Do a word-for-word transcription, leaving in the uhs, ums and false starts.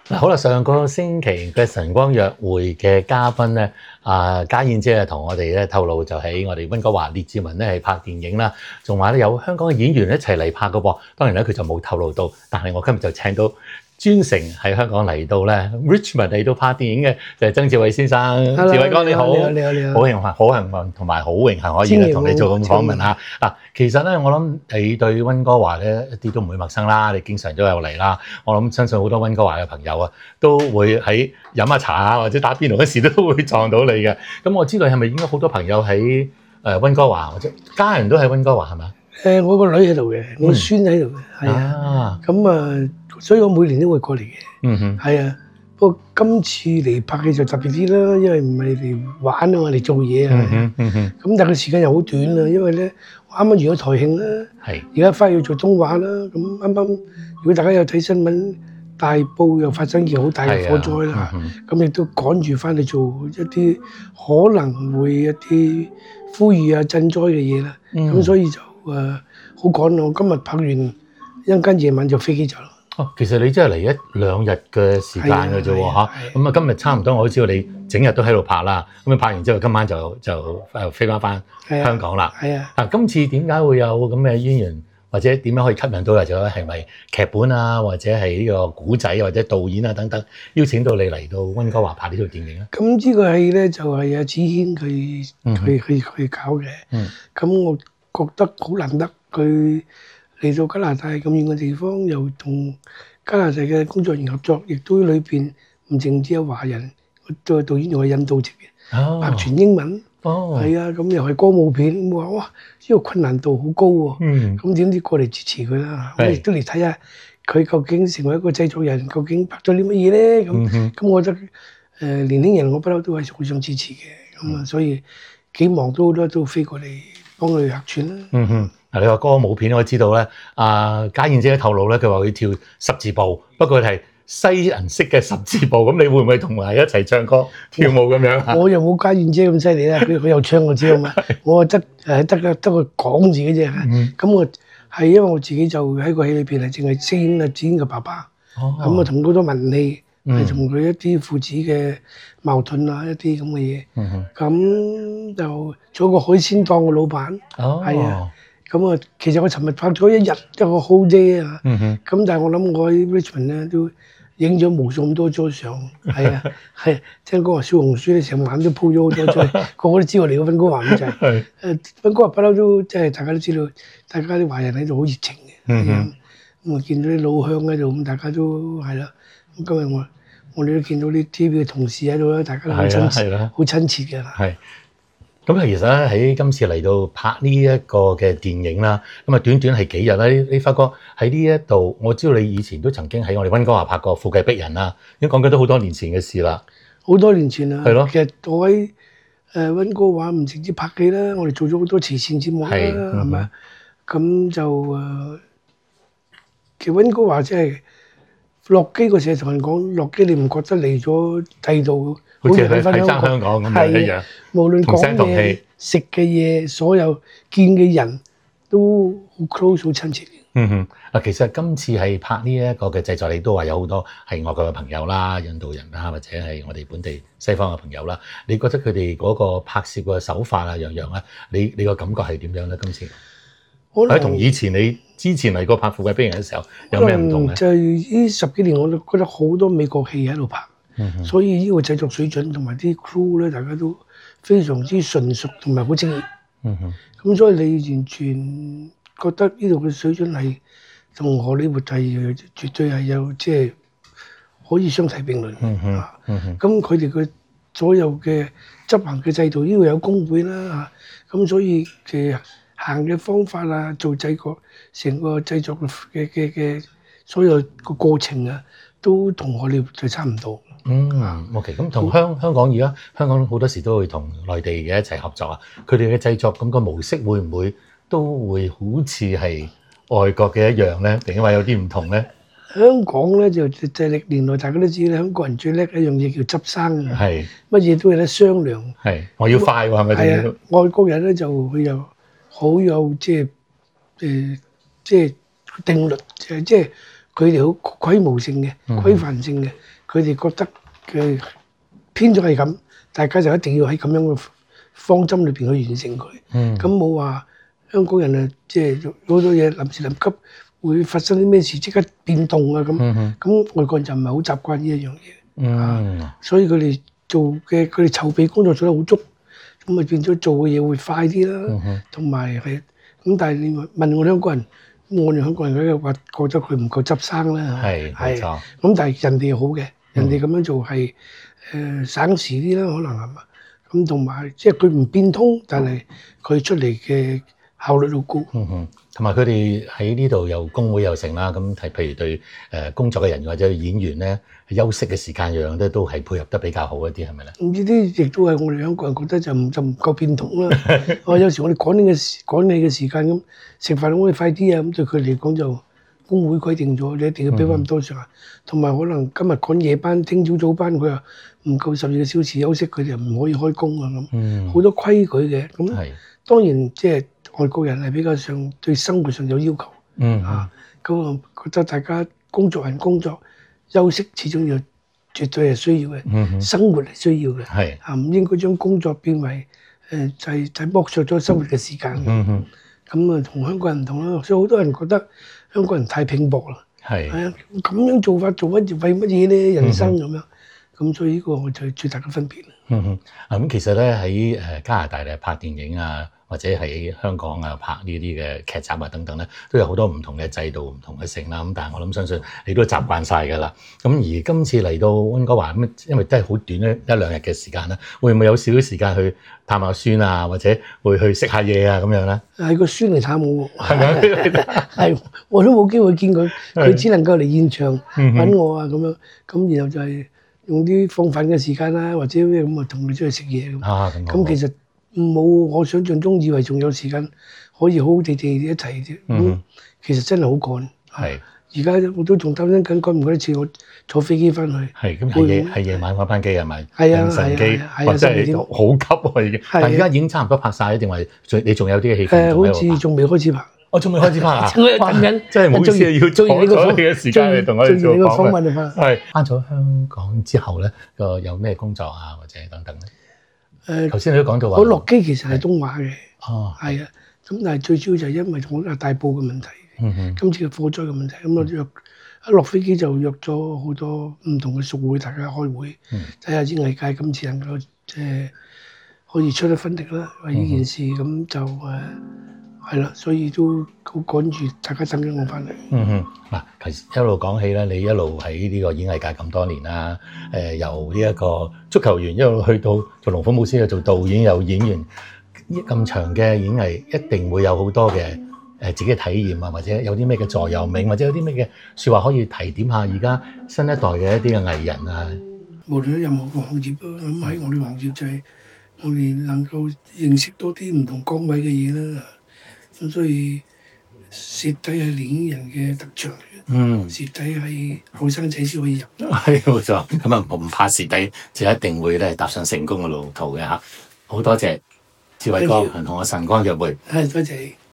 好啦，上個星期嘅晨光約會嘅嘉賓咧，啊家燕姐啊同我哋咧透露就喺我哋溫哥華列治文咧係拍電影啦，仲話咧有香港嘅演員一齊嚟拍嘅噃。當然咧佢就冇透露到，但係我今日就請到專程喺香港嚟到咧 Richmond 嚟到拍電影嘅就係曾志偉先生。志偉哥你好， 你好你好你好， 好幸運好幸運同埋好榮幸可以咧同你做咁訪問嚇。嗱，其實咧我諗你對溫哥華咧一啲都唔會陌生啦，你經常都有嚟啦。我諗相信好多溫哥華嘅朋友啊，都會喺飲下茶啊或者打邊爐嗰時都會撞到你嘅。咁我知道係咪應該好多朋友喺誒溫哥華或者家人都喺溫哥華係咪？ 誒，我個女喺度嘅，我孫喺度嘅，係啊。咁啊，所以我每年都會過嚟嘅。 嗯哼， 係啊。不過今次嚟拍戲就特別啲啦，因為唔係嚟玩啊嘛，嚟做嘢啊。 嗯哼嗯哼。 咁但係個時間又好短啦，因為咧我啱啱完咗台慶啦， 係。而家翻去要做東畫啦。咁啱啱如果大家有睇新聞，大埔又發生件好大嘅火災啦，咁亦都趕住翻去做一啲可能會一啲呼籲啊賑災嘅嘢啦。咁、嗯、所以就誒好趕咯。我今日拍完一陣間夜晚就飛機走啦。 哦，其實你真係嚟一兩日嘅時間嘅啫喎嚇。咁啊，今日差唔多，我都知道你整日都喺度拍啦。咁啊，拍完之後今晚就就誒飛翻翻香港啦。係啊。嗱，今次點解會有咁嘅淵源，或者點樣可以吸引到嚟？就係咪劇本啊，或者係呢個古仔，或者導演啊等等，邀請到你嚟到溫哥華拍呢套電影咧？ 咁呢個戲咧就係阿子軒佢佢佢佢搞嘅。嗯。咁我覺得好難得佢嚟到加拿大咁遠嘅地方，又同加拿大嘅工作人員合作，亦都裏邊唔淨止有華人，個導演仲係印度籍嘅，哦、拍全英文。哦，係啊，咁又係歌舞片，我話哇，呢個困難度好高喎。嗯，咁點知過嚟支持佢啦？我亦都嚟睇下佢究竟成為一個製作人，究竟拍咗啲乜嘢咧？咁咁，嗯、我覺得誒、呃、年輕人我不嬲都係好想支持嘅，咁啊，所以幾忙都好多都飛過嚟幫佢客串啦。嗯哼。 嗱，你話歌舞片，我知道咧，阿家燕姐透露咧，佢話佢跳十字步，不過係西人式嘅十字步，咁你會唔會同埋一齊唱歌跳舞咁樣啊？ 我又冇家燕姐咁犀利啦，佢佢又唱我知道嘛，我得誒得得得個講字嘅啫。咁、嗯、我係因為我自己就喺個戲裏邊係淨係飾演阿子軒嘅爸爸，咁啊同好多文戲係同佢一啲父子嘅矛盾啊，一啲咁嘅嘢。咁、嗯、就做一個海鮮檔嘅老闆，係、哦、啊。咁啊，其實我尋日拍咗一日一個 whole day 啊，咁但係我諗我喺 Richmond 咧都影咗無數咁多張相，係啊，係聽講話小紅書咧成晚都鋪咗好多張，個個都知我嚟過溫哥華咁就係，誒溫哥華不嬲都即係大家都知道，大家啲華人喺度好熱情嘅，係啊，咁啊見到啲老鄉喺度，咁大家都係啦，咁今日我我哋都見到啲 T V 嘅同事喺度啦，大家都好親切，好親切嘅。係。 咁其實咧喺今次嚟到拍呢一個嘅電影啦，咁啊短短係幾日啦？你你發覺喺呢一度，我知道你以前都曾經喺我哋溫哥華拍過《富貴逼人》啦，已經講緊都好多年前嘅事啦。 好多年前啦， 係咯。其實我喺誒溫哥華唔淨止拍戲啦，我哋做咗好多慈善節目啦，係咪？咁就誒，其實溫哥華即係落機嗰時同人講，落機你唔覺得嚟咗第二度？ 好似喺喺香港咁樣一樣， 無論講嘢、食嘅嘢，所有見嘅人都好 close、好親切嘅。 嗯哼，嗱，其實今次係拍呢一個嘅製作，你都話有好多係外國嘅朋友啦、印度人啦，或者係我哋本地西方嘅朋友啦。你覺得佢哋嗰個拍攝嘅手法啊，樣樣咧，你你個感覺係點樣咧？今次喺同以前你之前嚟過拍《富貴逼人》嘅時候有咩唔同咧？ 就係呢十幾年，我都覺得好多美國戲喺度拍。嗯、所以呢個製作水準同埋啲 crew 咧，大家都非常之純熟同埋好專業。嗯哼，咁所以你完全覺得呢度嘅水準係同荷里活係絕對係有即係可以相提並論。嗯哼，嗯哼，咁佢哋嘅所有嘅執行嘅制度，呢度有工會啦嚇，咁所以嘅行嘅方法啊，做製作成個製作嘅嘅嘅所有個過程啊，都同荷里活就差唔多。 嗯 ，OK，咁同香香港而家香港好多時都會同內地嘅一齊合作啊，佢哋嘅製作咁個模式會唔會都會好似係外國嘅一樣咧？定因為有啲唔同咧？ 香港咧就就歷年來大家都知咧，香港人最叻一樣嘢叫執生嘅，係乜嘢都有得商量。係，我要快喎，係咪？係啊，外國人咧就佢又好有即係誒即係定律，即係即係佢哋好規模性嘅、規範性嘅，佢哋覺得嘅編咗係咁，大家就一定要喺咁樣嘅方針裏邊去完成佢。咁冇話香港人啊，即係好多嘢臨時臨急會發生啲咩事即刻變動啊咁。咁外國人就唔係好習慣呢一樣嘢。嗯，所以佢哋做嘅佢哋籌備工作做得好足，咁咪變咗做嘅嘢會快啲啦，同埋係咁。但係你問我哋香港人，我哋香港人嗰個話覺得佢唔夠執生啦， 係冇錯。 咁但係人哋好嘅，人哋咁樣做係誒省時啲啦，可能係嘛？咁同埋即係佢唔變通，但係佢出嚟嘅效率好高。嗯哼。 同埋佢哋喺呢度又工會又成啦，咁係譬如對誒工作嘅人或者演員咧，休息嘅時間樣樣咧都係配合得比較好一啲，係咪咧？ 呢啲亦都係我哋香港人覺得就唔就唔夠變通啦。我有時我哋趕呢嘅時趕你嘅時間咁食飯，我哋快啲啊！咁對佢嚟講就工會規定咗，你一定要俾翻咁多時間。同埋可能今日趕夜班，聽朝早班，佢話唔夠十二個小時休息，佢哋唔可以開工啊咁。嗯，好多規矩嘅。咁當然即係。外國人係比較上對生活上有要求，嗯啊，咁啊覺得大家工作人工作休息始終要絕對係需要嘅，嗯，生活係需要嘅，係啊，唔應該將工作變為誒就係就係剝削咗生活嘅時間，嗯哼，咁啊同香港人唔同啦，所以好多人覺得香港人太拼搏啦，係係啊，咁樣做法做乜嘢為乜嘢咧？人生咁樣，咁所以呢個我就係最大嘅分別啦。 嗯哼，啊咁其實咧喺誒加拿大咧拍電影啊，或者喺香港啊拍呢啲嘅劇集啊等等咧，都有好多唔同嘅制度、唔同嘅性啦。咁但係我諗相信你都習慣晒㗎啦。咁而今次嚟到溫哥華咁，因為都係好短咧一兩日嘅時間啦，會唔會有少少時間去探下孫啊，或者會去食下嘢啊咁樣咧？ 係個孫嚟探我，係咪？係我都冇機會見佢，佢只能夠嚟現場揾我啊咁樣。咁然後就係用啲放飯嘅時間啦，或者咩咁啊，同佢出去食嘢咁。啊，咁咁其實。冇我想象中以為仲有時間可以好好地地一齊啫，咁、嗯、其實真係好趕。係，而家我都仲擔心緊趕唔趕得切我坐飛機翻去。係，咁係夜係夜晚嗰班機係咪？係啊，凌晨機，或者係好急喎已經。但係而家已經差唔多拍晒，定係你仲有啲嘅戲份？ 誒，好似仲未開始拍。 我仲未開始拍啊！ 等緊， 真係唔好意思，要阻咗你嘅時間嚟同我哋做訪問。係翻咗香港之後咧，個有咩工作啊，或者等等咧？誒，頭先你都講到話， 我落機其實係東華嘅，哦，係啊，咁但係最主要就係因為我大埔嘅問題，嗯哼，今次嘅火災嘅問題，咁我約一落飛機就約咗好多唔同嘅屬會，大家開會，睇下演藝界今次能夠即係可以出得分力啦，為呢件事咁就誒係啦，所以都好趕住大家等緊我翻嚟。 嗯哼，嗱，其實一路講起咧，你一路喺呢個演藝界咁多年啦，誒由呢一個足球員一路去到做龍虎武師，做導演有演員，咁長嘅演藝一定會有好多嘅誒自己嘅體驗啊，或者有啲咩嘅座右銘，或者有啲咩嘅説話可以提點下而家新一代嘅一啲嘅藝人啊。 無論喺任何個行業咯，咁喺我哋行業就係我哋能夠認識多啲唔同崗位嘅嘢啦。咁所以蝕底係年輕人嘅特長，嗯，蝕底係後生仔先可以入。 係冇錯，咁啊唔怕蝕底，就一定會咧踏上成功嘅路途嘅嚇。好多謝志偉哥同我晨光約會， 係多謝你。